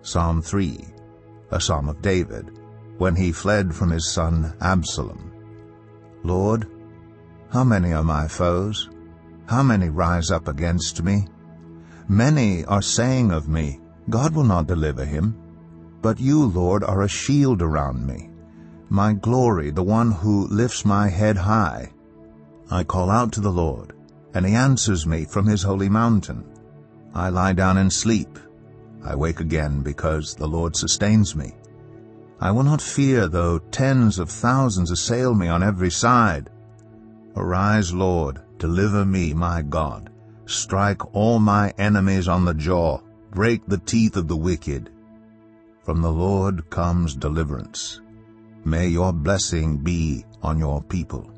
Psalm 3, a psalm of David, when he fled from his son Absalom. Lord, how many are my foes? How many rise up against me? Many are saying of me, God will not deliver him. But you, Lord, are a shield around me, my glory, the one who lifts my head high. I call out to the Lord, and he answers me from his holy mountain. I lie down and sleep. I wake again because the Lord sustains me. I will not fear though tens of thousands assail me on every side. Arise, Lord, deliver me, my God. Strike all my enemies on the jaw. Break the teeth of the wicked. From the Lord comes deliverance. May your blessing be on your people.